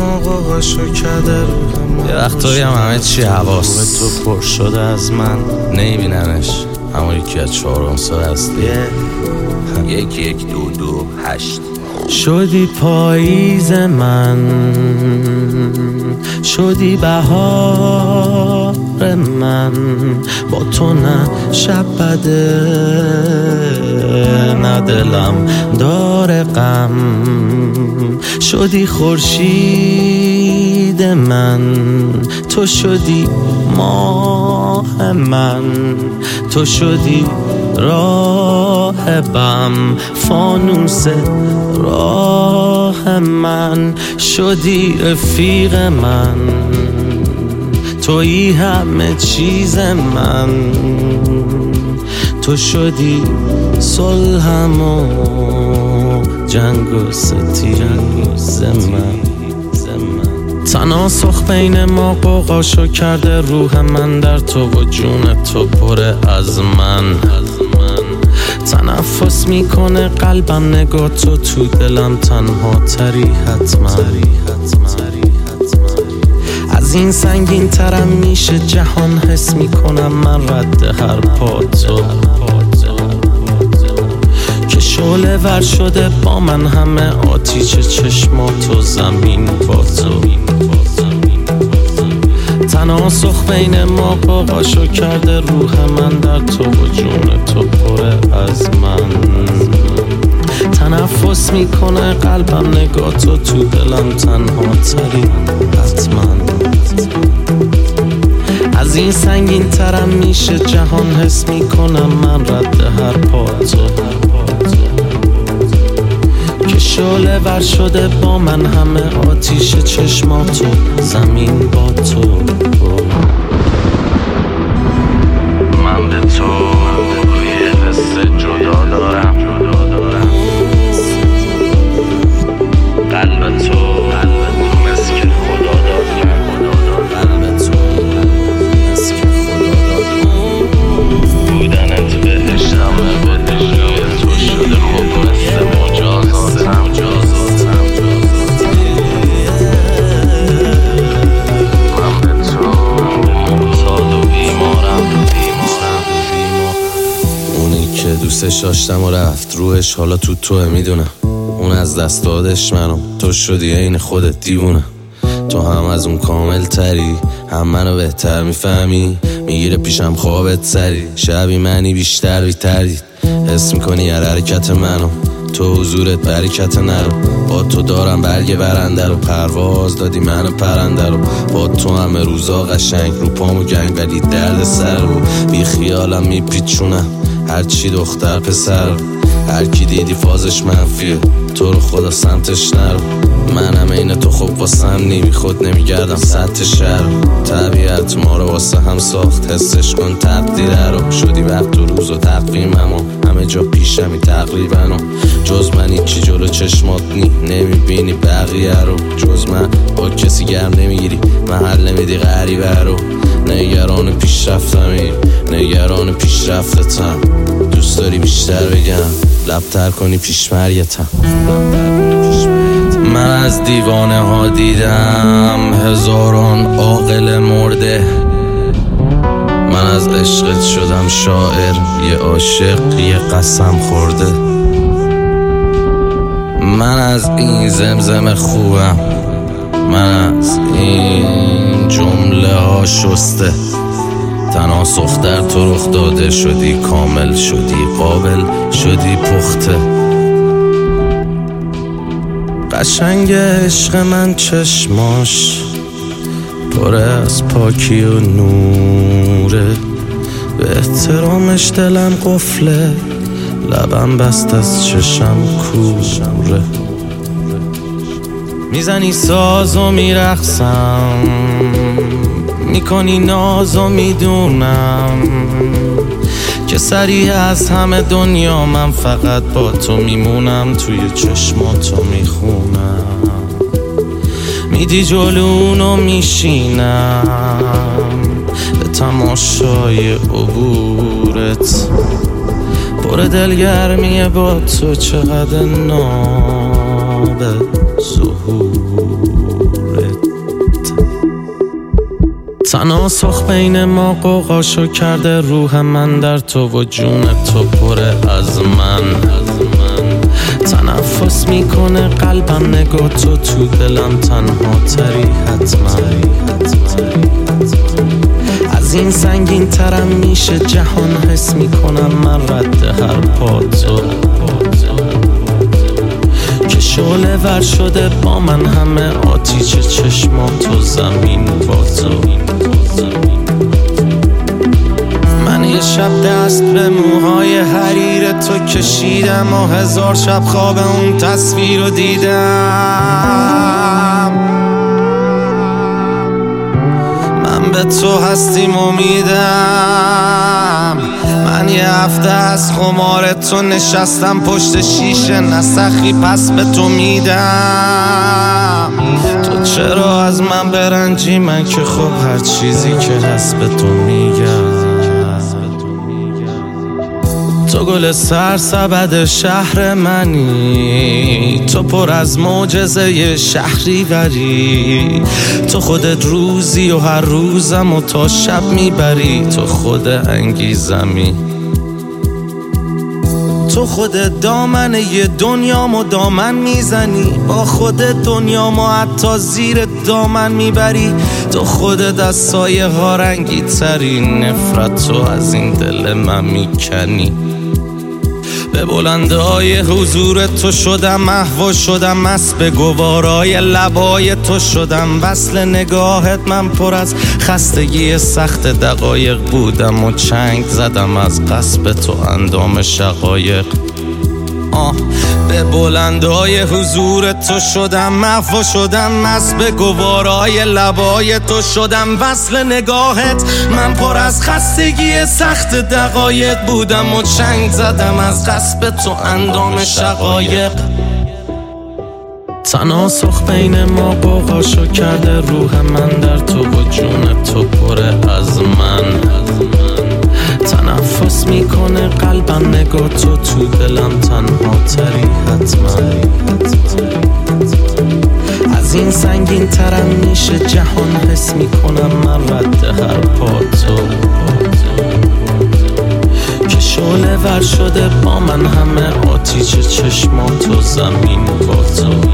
موقعشو کرده روح یه وقتایی هم همه چی حواس تو پر شده از من نمیبیننش، اما یکی از 4 سال هستی 11228 شدی پاییز من، شدی بهار من، با تو نه شب بده نه دلم داره غم، شدی خورشید من، تو شدی ماه من، تو شدی راه بم، فانوس راه من، شدی رفیق من، تویی همه چیز من، تو شدی صلحم و جنگ و ستیز من. تناسخ بین ما قوقاشو کرده روح من، در تو و جون تو پره از من، تنفس میکنه قلبم نگاه تو دلم تنها تری حتما، از این سنگین ترم میشه جهان، حس میکنم من رد هر پا تو، که شعله ور شده با من همه آتیش چشماتو، زمین با تو، تناسخ بین ما قوقاشو کرده روح من، در تو و جون تو پره از من، تنفس میکنه قلبم نگاه تو دلم تنها تری حتما، از این سنگین ترم میشه جهان، حس میکنم من رد هر پا تو، که شعله ور شده با من همه آتیش چشماتو، زمین با تو، من به تو یه حس جدا دارم، قلب تو مثل که خدا داد من، قلب تو مثل که خدا داد من، بودنت بهشتمه به دجای تو شده خوب مثل مجازاتم، من به تو معتاد و بیمارم، اونی که دوستش داشتم و رفت روحش حالا توه میدونم، اون از دست دادش منو، تو شدی عین خودت دیوونه، تو هم از اون کامل تری، هم منو بهتر میفهمی، میگیره پیشم خوابت سری، شبی منی بیشتر بیتردید، حس میکنی هر حرکت منو، تو حضورت برکت نرو، با تو دارم برگ برنده رو، پرواز دادی منو پرنده رو، با تو همه روزا قشنگ، رو پامو گنگ ولی درد سر رو، بی خیالم میپیچونم هرچی دختر پسر، هر کی دیدی فازش منفیه، تو رو خدا سمتش نرو، منم این تو خوب واسم نی خود نمیگردم سطح شهر، طبیعت ما رو واسه هم ساخت، حسش کن تقدیره رو، شدی وقت و روز و تقویمم و همه جا پیشمی تقریبا، و جز من هیچی جلو چشمات نمیبینی بقیه رو، جز من با کسی گرم نمیگیری، محل نمیدی غریبه رو، نگران پیشرفتمی نگران پیشرفتتم، دوست داری بیشتر بگم لبتر کنی پیشمریتم، من از دیوانه ها دیدم هزاران عاقل مرده، من از عشقت شدم شاعر، یه عاشق یه قسم خورده، من از این زمزم خوبم، من از این جمله ها شسته، تناسخ در تو رخ داده، شدی کامل، شدی قابل، شدی پخته، قشنگ عشق من چشماش پر از پاکی و نوره، به احترامش دلم قفله، لبم بست از چشم کوره، میزنی ساز و میرقصم، میکنی ناز و میدونم که سریع از همه دنیا من فقط با تو میمونم، توی چشماتو میخونم، میدی جلونو میشینم به تماشای عبورت، پر دلگرمیه با تو چقدر ناز، به ظهورت. تناسخ بین ما قوقاشو کرده، روح من در تو و جون تو پره از من. تنفس میکنه قلبم نگاه تو دلم تنها تری حتما. از این سنگین ترم میشه جهان، حس میکنم من رد هر پا تو که شعله ور شده با من همه آتیش چشماتو زمین با تو. من یه شب دست به موهای حریر تو کشیدم و 1000 شب خواب اون تصویر رو دیدم. من به تو هستیم امیدم. من یه هفته از خمار تو نشستم پشت شیشه، نسخی پس به تو میدم. تو چرا از من برنجی؟ من که خب هر چیزی که هست به تو میگم. تو گل سرسبد شهر منی، تو پر از معجزه شهری وری. تو خودت روزی و هر روزم و تا شب میبری. تو خود انگیزمی، تو خودت دامن یه دنیامو دامن میزنی. با خودت دنیامو حتی زیر دامن میبری. تو خودت از سایه ها رنگی تری، نفرت تو از این دل من میکنی. به بلنده های حضور تو شدم محو شدم، مست به گوارای لبای تو شدم. وصل نگاهت من پر از خستگی سخت دقایق بودم و چنگ زدم از قصب تو اندام شقایق. به بلندای حضور تو شدم محو شدم، مست به گوارای لبای تو شدم. وصل نگاهت من پر از خستگی سخت دقایق بودم و چنگ زدم از قصب تو اندام شقایق. تناسخ بین ما قوقاشو کرده، روح من در تو و جون تو پره از من. تنفس میکنه قلبم نگاه تو دلم تنها تری حتما. از این سنگین ترم میشه جهان، حس میکنم من رد هر پا تو که شعله ور شده با من همه آتیش چشماتو زمین با تو.